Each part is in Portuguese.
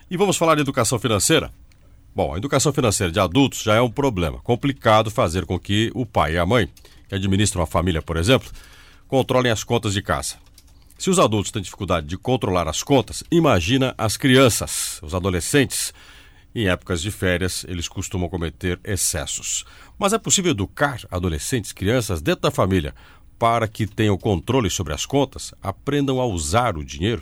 E vamos falar de educação financeira? Bom, a educação financeira de adultos já é um problema. Complicado fazer com que o pai e a mãe, que administram a família, por exemplo, controlem as contas de casa. Se os adultos têm dificuldade de controlar as contas, imagina as crianças, os adolescentes. Em épocas de férias, eles costumam cometer excessos. Mas é possível educar adolescentes, crianças dentro da família para que tenham controle sobre as contas, aprendam a usar o dinheiro?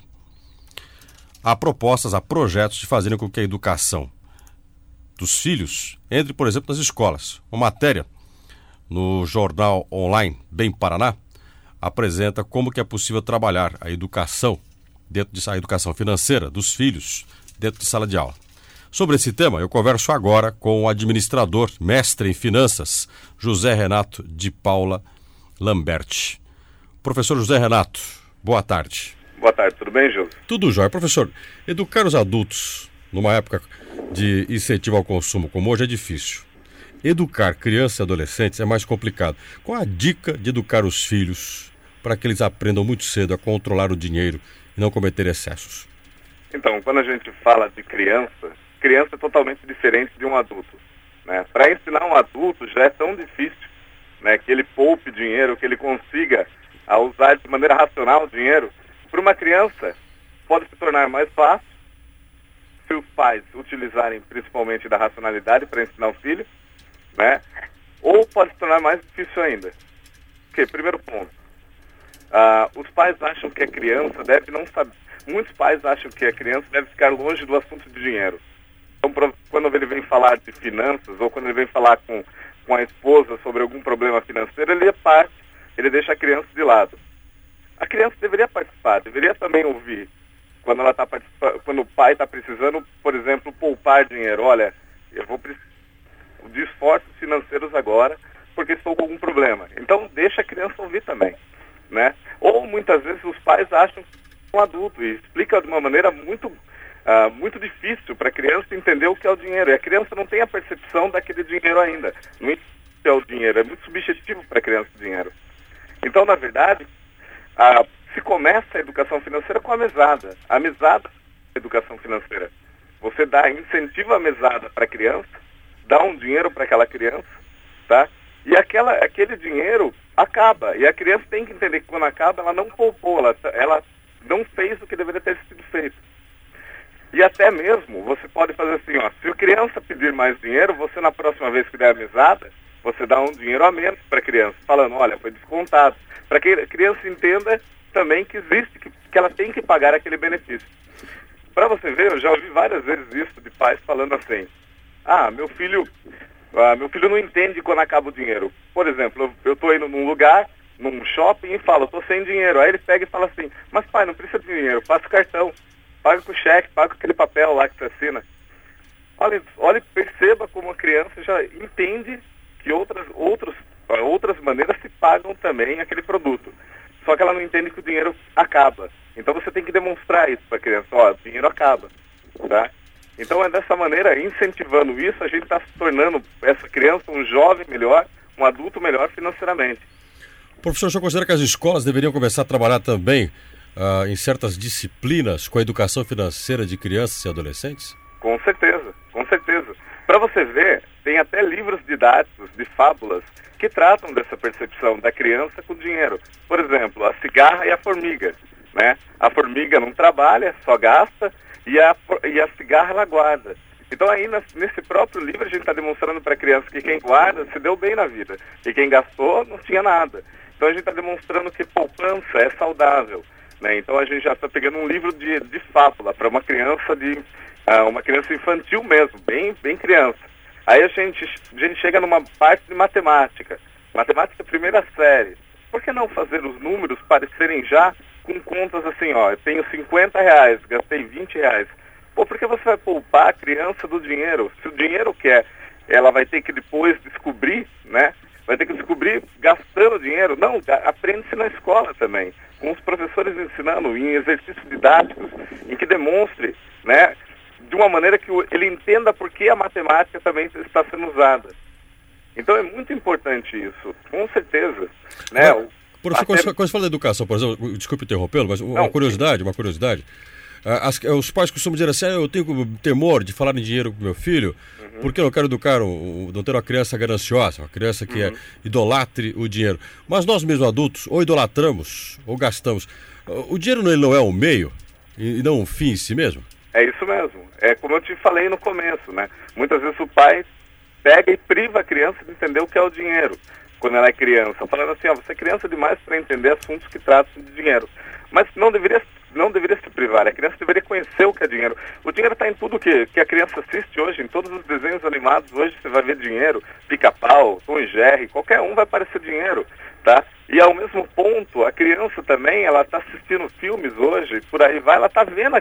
Há propostas, há projetos de fazerem com que a educação dos filhos entre, por exemplo, nas escolas. Uma matéria no jornal online Bem Paraná apresenta como que é possível trabalhar a educação a educação financeira dos filhos dentro de sala de aula. Sobre esse tema, eu converso agora com o administrador, mestre em finanças, José Renato de Paula Lamberti. Professor José Renato, boa tarde. Boa tarde, tudo bem, Gil? Tudo jóia. Professor, educar os adultos numa época de incentivo ao consumo como hoje é difícil. Educar crianças e adolescentes é mais complicado. Qual a dica de educar os filhos para que eles aprendam muito cedo a controlar o dinheiro e não cometer excessos? Então, quando a gente fala de criança é totalmente diferente de um adulto, né? Para ensinar um adulto já é tão difícil, né, que ele poupe dinheiro, que ele consiga usar de maneira racional o dinheiro. Para uma criança pode se tornar mais fácil se os pais utilizarem principalmente da racionalidade para ensinar o filho, né? Ou pode se tornar mais difícil ainda. Porque, primeiro ponto, os pais acham que a criança deve não saber. Muitos pais acham que a criança deve ficar longe do assunto de dinheiro. Então, quando ele vem falar de finanças, ou quando ele vem falar com a esposa sobre algum problema financeiro, ele deixa a criança de lado. A criança deveria participar, deveria também ouvir quando o pai está precisando, por exemplo, poupar dinheiro. Olha, eu vou precisar de esforços financeiros agora, porque estou com algum problema. Então, deixa a criança ouvir também, né? Ou, muitas vezes, os pais acham que é um adulto e explica de uma maneira muito difícil para a criança entender o que é o dinheiro. E a criança não tem a percepção daquele dinheiro ainda. Não é o que é o dinheiro, é muito subjetivo para a criança o dinheiro. Então, na verdade, se começa a educação financeira com a mesada. A mesada é a educação financeira. Você incentiva a mesada para a criança, dá um dinheiro para aquela criança, tá? E aquele dinheiro acaba. E a criança tem que entender que quando acaba, ela não poupou, ela não fez o que deveria ter sido feito. E até mesmo, você pode fazer assim, se a criança pedir mais dinheiro, você na próxima vez que der a mesada, você dá um dinheiro a menos para a criança, falando, olha, foi descontado. Para que a criança entenda também que existe, que ela tem que pagar aquele benefício. Para você ver, eu já ouvi várias vezes isso de pais falando assim, meu filho não entende quando acaba o dinheiro. Por exemplo, eu estou indo num lugar, num shopping e falo, estou sem dinheiro. Aí ele pega e fala assim, mas pai, não precisa de dinheiro, passa o cartão, paga com cheque, paga com aquele papel lá que você assina. Olha, perceba como a criança já entende que outras maneiras se pagam também aquele produto. Só que ela não entende que o dinheiro acaba. Então você tem que demonstrar isso para a criança, o dinheiro acaba, tá? Então é dessa maneira, incentivando isso, a gente está se tornando essa criança um jovem melhor, um adulto melhor financeiramente. Professor, o senhor considera que as escolas deveriam começar a trabalhar também em certas disciplinas com a educação financeira de crianças e adolescentes? Com certeza, com certeza. Para você ver, tem até livros didáticos de fábulas que tratam dessa percepção da criança com dinheiro. Por exemplo, a cigarra e a formiga, né? A formiga não trabalha, só gasta, e a cigarra ela guarda. Então aí nesse próprio livro a gente está demonstrando para a criança que quem guarda se deu bem na vida, e quem gastou não tinha nada. Então a gente está demonstrando que poupança é saudável, né? Então a gente já está pegando um livro de fábula para uma criança uma criança infantil mesmo, bem criança. Aí a gente chega numa parte de matemática primeira série. Por que não fazer os números parecerem já com contas assim, eu tenho R$50, gastei R$20. Por que você vai poupar a criança do dinheiro? Se o dinheiro ela vai ter que depois descobrir, né? Vai ter que descobrir gastando dinheiro. Não, aprende-se na escola também, com os professores ensinando em exercícios didáticos, em que demonstre, né, de uma maneira que ele entenda por que a matemática também está sendo usada. Então é muito importante isso, com certeza, né? Professor, quando você fala da educação, por exemplo, desculpe interrompê-lo, mas uma curiosidade, Os pais costumam dizer assim, eu tenho temor de falar em dinheiro com meu filho, porque eu não quero educar, não ter uma criança gananciosa, uma criança que idolatre o dinheiro. Mas nós mesmos adultos, ou idolatramos, ou gastamos. O dinheiro ele não é um meio e não um fim em si mesmo? É isso mesmo. É como eu te falei no começo, né? Muitas vezes o pai pega e priva a criança de entender o que é o dinheiro quando ela é criança, falando assim, você é criança demais para entender assuntos que tratam de dinheiro. Mas não deveria se privar, a criança deveria conhecer o que é dinheiro. O dinheiro está em tudo que a criança assiste hoje, em todos os desenhos animados, hoje você vai ver dinheiro, Pica-Pau, Tom e Jerry, qualquer um vai aparecer dinheiro, tá? E ao mesmo ponto, a criança também, ela está assistindo filmes hoje, por aí vai, ela está vendo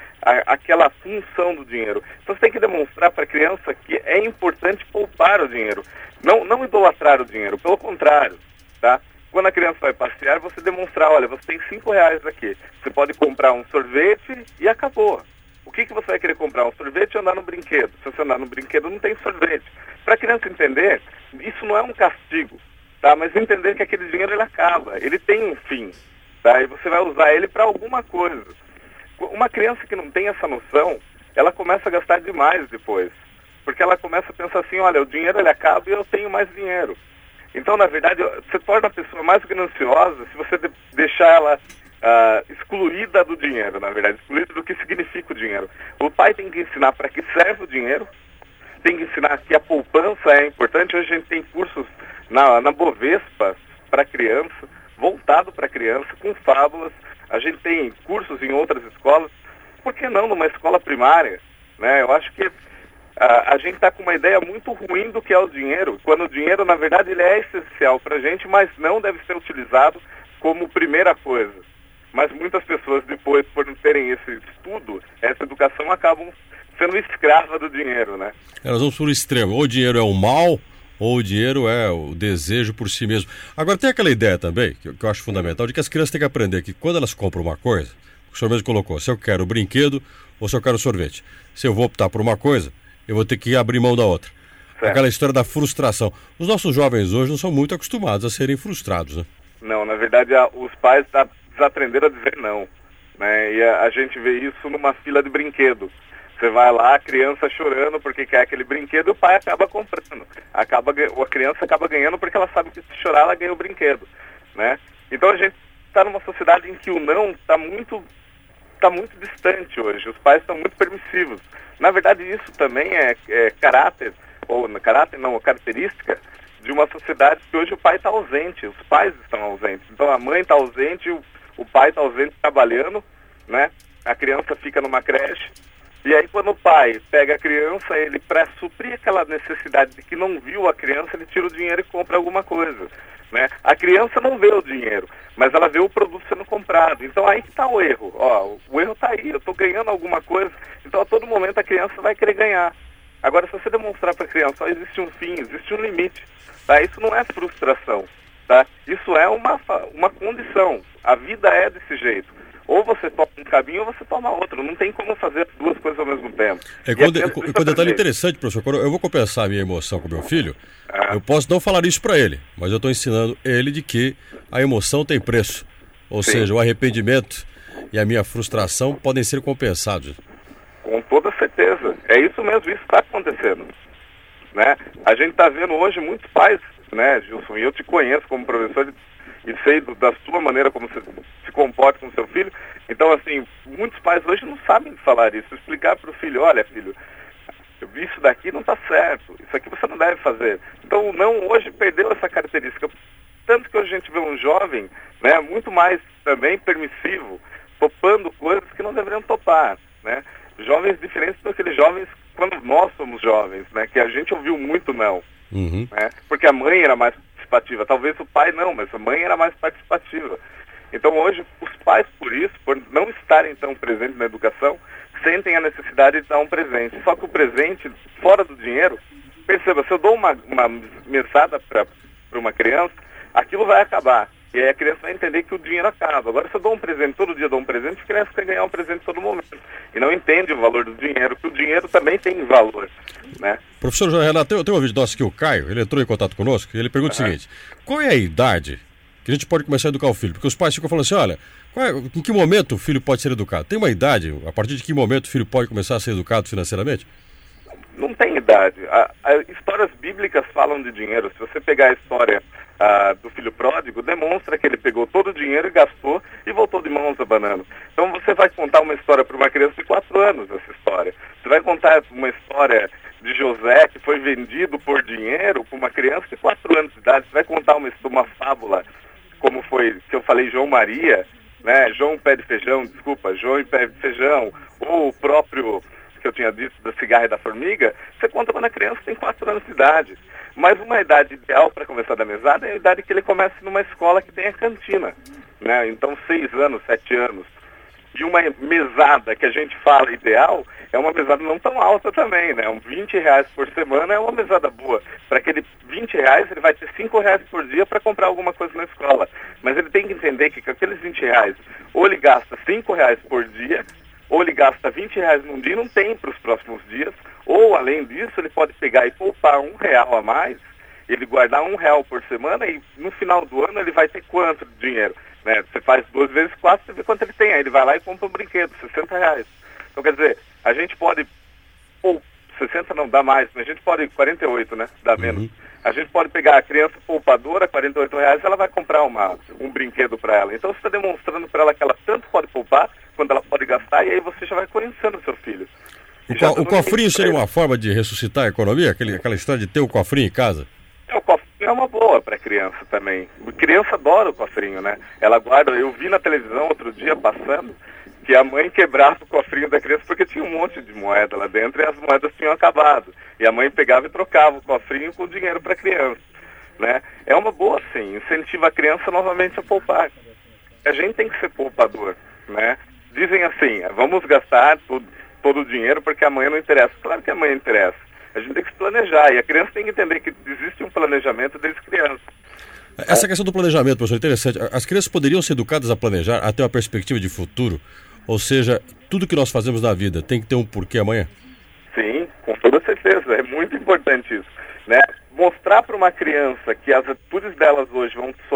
aquela função do dinheiro. Então você tem que demonstrar para a criança que é importante poupar o dinheiro, não idolatrar o dinheiro, pelo contrário, tá? Quando a criança vai passear, você demonstrar, olha, você tem R$5 aqui, você pode comprar um sorvete e acabou. O que você vai querer comprar? Um sorvete ou andar no brinquedo? Se você andar no brinquedo, não tem sorvete. Para a criança entender, isso não é um castigo, tá? Mas entender que aquele dinheiro ele acaba, ele tem um fim, tá? E você vai usar ele para alguma coisa. Uma criança que não tem essa noção, ela começa a gastar demais depois. Porque ela começa a pensar assim, olha, o dinheiro ele acaba e eu tenho mais dinheiro. Então, na verdade, você torna a pessoa mais gananciosa se você deixar ela excluída do dinheiro, na verdade, excluída do que significa o dinheiro. O pai tem que ensinar para que serve o dinheiro, tem que ensinar que a poupança é importante. Hoje a gente tem cursos na Bovespa para criança, voltado para criança, com fábulas. A gente tem cursos em outras escolas. Por que não numa escola primária? Né? Eu acho que a gente está com uma ideia muito ruim do que é o dinheiro, quando o dinheiro, na verdade, ele é essencial para a gente, mas não deve ser utilizado como primeira coisa. Mas muitas pessoas, depois, por não terem esse estudo, essa educação, acabam sendo escrava do dinheiro, né? Nós vamos para o extremo. Ou o dinheiro é o mal, ou o dinheiro é o desejo por si mesmo. Agora, tem aquela ideia também, que eu acho fundamental, de que as crianças têm que aprender que quando elas compram uma coisa, o senhor mesmo colocou, se eu quero brinquedo ou se eu quero sorvete. Se eu vou optar por uma coisa, eu vou ter que abrir mão da outra. Certo. Aquela história da frustração. Os nossos jovens hoje não são muito acostumados a serem frustrados, né? Não, na verdade, os pais desaprenderam a dizer não, né? E a gente vê isso numa fila de brinquedo. Você vai lá, a criança chorando porque quer aquele brinquedo e o pai acaba comprando. A criança acaba ganhando porque ela sabe que se chorar ela ganha o brinquedo, né? Então a gente está numa sociedade em que o não está muito distante hoje. Os pais estão muito permissivos. Na verdade, isso também é característica de uma sociedade que hoje o pai está ausente, os pais estão ausentes. Então a mãe está ausente, o pai está ausente trabalhando, né? A criança fica numa creche. E aí quando o pai pega a criança, ele, para suprir aquela necessidade de que não viu a criança, ele tira o dinheiro e compra alguma coisa, né? A criança não vê o dinheiro, mas ela vê o produto sendo comprado. Então aí que está o erro. O erro está aí, eu estou ganhando alguma coisa, então a todo momento a criança vai querer ganhar. Agora, se você demonstrar para a criança, só existe um fim, existe um limite, tá? Isso não é frustração, tá? Isso é uma condição. A vida é desse jeito. Ou você toma um caminho ou você toma outro. Não tem como fazer as duas coisas ao mesmo tempo. Com detalhe interessante, professor, quando eu vou compensar a minha emoção com meu filho, eu posso não falar isso para ele, mas eu estou ensinando ele de que a emoção tem preço. Ou seja, o arrependimento e a minha frustração podem ser compensados. Com toda certeza. É isso mesmo, isso está acontecendo, né? A gente está vendo hoje muitos pais, né, Gilson, e eu te conheço como professor e sei da sua maneira como você se comporta com seu filho. Então, assim, muitos pais hoje não sabem falar isso, explicar para o filho, olha, filho, isso daqui não está certo, isso aqui você não deve fazer. Então, o não hoje perdeu essa característica. Tanto que hoje a gente vê um jovem, né, muito mais também permissivo, topando coisas que não deveriam topar, né? Jovens diferentes daqueles jovens quando nós somos jovens, né? Que a gente ouviu muito não, né? Porque a mãe era mais participativa, talvez o pai não, mas a mãe era mais participativa. Então hoje os pais, por não estarem tão presentes na educação, sentem a necessidade de dar um presente. Só que o presente, fora do dinheiro, perceba, se eu dou uma mesada para uma criança, aquilo vai acabar. E aí a criança vai entender que o dinheiro acaba. Agora, se eu dou um presente, todo dia eu dou um presente, a criança quer ganhar um presente todo momento. E não entende o valor do dinheiro, que o dinheiro também tem valor, né? Professor Renato, tem um vídeo nosso aqui, o Caio, ele entrou em contato conosco e ele pergunta o seguinte: qual é a idade que a gente pode começar a educar o filho? Porque os pais ficam falando assim, olha, Em que momento o filho pode ser educado? Tem uma idade? A partir de que momento o filho pode começar a ser educado financeiramente? Não tem idade. Histórias bíblicas falam de dinheiro. Se você pegar a história do filho pródigo, demonstra que ele pegou todo o dinheiro e gastou e voltou de mãos abanando. Então você vai contar uma história para uma criança de 4 anos, essa história. Você vai contar uma história de José que foi vendido por dinheiro para uma criança de 4 anos de idade. Você vai contar uma fábula, como foi, que eu falei, João Maria, né? João pé de feijão, João e pé de feijão, ou o próprio que eu tinha dito da cigarra e da formiga. Você conta quando a criança tem 4 anos de idade. Mas uma idade ideal para começar da mesada é a idade que ele comece numa escola que tenha cantina, né? Então 6 anos, 7 anos. E uma mesada que a gente fala ideal é uma mesada não tão alta também, né? R$20 por semana é uma mesada boa. Para aquele R$20 ele vai ter R$5 por dia para comprar alguma coisa na escola. Mas ele tem que entender que com aqueles R$20 ou ele gasta R$5 por dia, ou ele gasta R$20 num dia e não tem para os próximos dias, ou além disso ele pode pegar e poupar R$1 a mais, ele guardar R$1 por semana e no final do ano ele vai ter quanto de dinheiro? Né? Você faz 2 vezes 4, você vê quanto ele tem, aí ele vai lá e compra um brinquedo, R$60. Então quer dizer, a gente pode, ou 60 não dá mais, mas a gente pode, 48, né? Dá menos. A gente pode pegar a criança poupadora, R$48, ela vai comprar um brinquedo para ela. Então você está demonstrando para ela que ela tanto pode poupar, quanto ela pode gastar, e aí você já vai conhecendo o seu filho. O cofrinho seria uma forma de ressuscitar a economia? Aquela história de ter o cofrinho em casa? O cofrinho é uma boa para criança também. A criança adora o cofrinho, né? Ela guarda, eu vi na televisão outro dia passando, que a mãe quebrava o cofrinho da criança porque tinha um monte de moeda lá dentro e as moedas tinham acabado. E a mãe pegava e trocava o cofrinho com dinheiro para a criança, né? É uma boa, sim. Incentiva a criança novamente a poupar. A gente tem que ser poupador, né? Dizem assim, vamos gastar todo o dinheiro porque amanhã não interessa. Claro que amanhã interessa. A gente tem que se planejar. E a criança tem que entender que existe um planejamento desde criança. Essa questão do planejamento, professor, é interessante. As crianças poderiam ser educadas a planejar, a ter uma perspectiva de futuro? Ou seja, tudo que nós fazemos na vida tem que ter um porquê amanhã? Sim, com toda certeza. É muito importante isso, né? Mostrar para uma criança que as atitudes delas hoje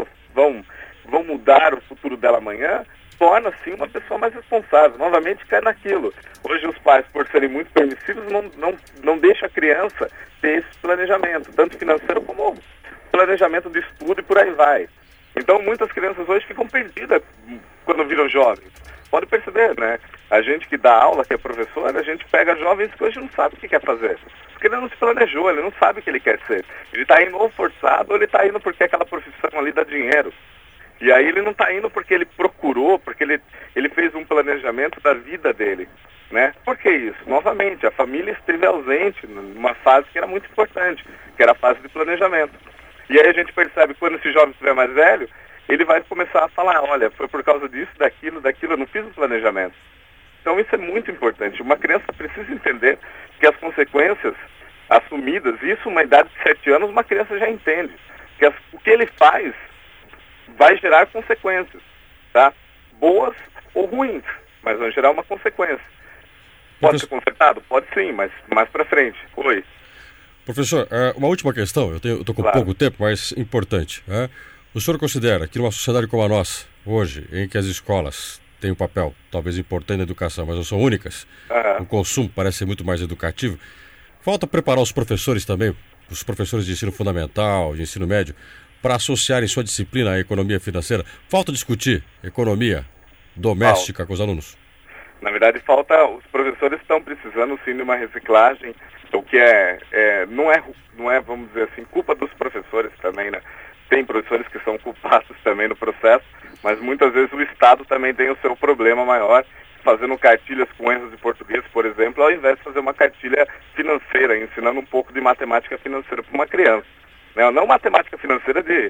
vão mudar o futuro dela amanhã, torna, sim, uma pessoa mais responsável. Novamente, cai naquilo. Hoje os pais, por serem muito permissivos, não deixam a criança ter esse planejamento, tanto financeiro como planejamento de estudo e por aí vai. Então, muitas crianças hoje ficam perdidas quando viram jovens. Pode perceber, né? A gente que dá aula, que é professor, a gente pega jovens que hoje não sabe o que quer fazer. Porque ele não se planejou, ele não sabe o que ele quer ser. Ele está indo ou forçado, ou ele está indo porque aquela profissão ali dá dinheiro. E aí ele não está indo porque ele procurou, porque ele fez um planejamento da vida dele, né? Por que isso? Novamente, a família esteve ausente numa fase que era muito importante, que era a fase de planejamento. E aí a gente percebe que quando esse jovem estiver mais velho, ele vai começar a falar, olha, foi por causa disso, daquilo, eu não fiz o planejamento. Então isso é muito importante. Uma criança precisa entender que as consequências assumidas, isso uma idade de 7 anos, uma criança já entende. Que o que ele faz vai gerar consequências, tá? Boas ou ruins, mas vão gerar uma consequência. Pode ser consertado? Pode sim, mas mais para frente. Oi. Professor, uma última questão, eu estou com pouco tempo, mas importante. O senhor considera que numa sociedade como a nossa, hoje, em que as escolas têm um papel talvez importante na educação, mas não são únicas, o consumo parece ser muito mais educativo, falta preparar os professores também, os professores de ensino fundamental, de ensino médio, para associarem sua disciplina à economia financeira? Falta discutir economia doméstica com os alunos? Na verdade, os professores estão precisando sim de uma reciclagem, o que não é, vamos dizer assim, culpa dos professores também, né? Tem professores que são culpados também no processo, mas muitas vezes o Estado também tem o seu problema maior, fazendo cartilhas com erros de português, por exemplo, ao invés de fazer uma cartilha financeira, ensinando um pouco de matemática financeira para uma criança. Não matemática financeira de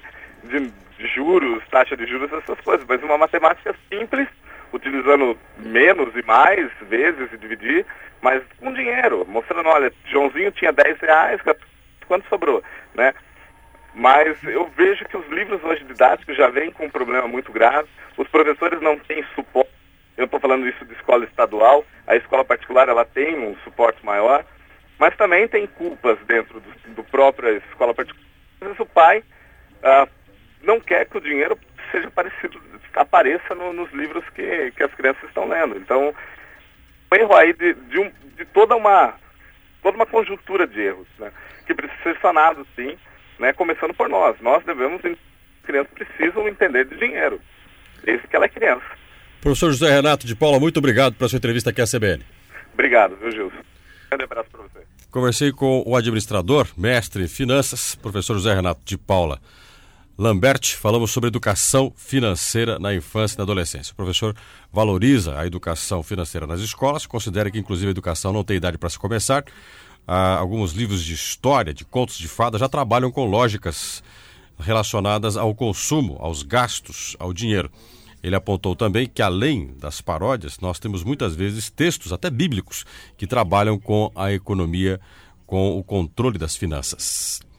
juros, taxa de juros, essas coisas, mas uma matemática simples, utilizando menos e mais vezes e dividir, mas com dinheiro, mostrando, olha, Joãozinho tinha R$10, quanto sobrou, né? Mas eu vejo que os livros hoje didáticos já vêm com um problema muito grave, os professores não têm suporte, eu estou falando isso de escola estadual, a escola particular ela tem um suporte maior, mas também tem culpas dentro do próprio escola particular. Às vezes o pai não quer que o dinheiro seja parecido, apareça nos livros que as crianças estão lendo. Então, um erro aí de toda uma conjuntura de erros, né, que precisa ser sanado, sim, né, começando por nós. Nós devemos, as crianças precisam entender de dinheiro, desde que ela é criança. Professor José Renato de Paula, muito obrigado pela sua entrevista aqui à CBN. Obrigado, viu, Gilson? Um grande abraço para você. Conversei com o administrador, mestre em finanças, professor José Renato de Paula Lambert. Falamos sobre educação financeira na infância e na adolescência. O professor valoriza a educação financeira nas escolas, considera que, inclusive, a educação não tem idade para se começar. Alguns livros de história, de contos de fadas, já trabalham com lógicas relacionadas ao consumo, aos gastos, ao dinheiro. Ele apontou também que, além das paródias, nós temos muitas vezes textos, até bíblicos, que trabalham com a economia, com o controle das finanças.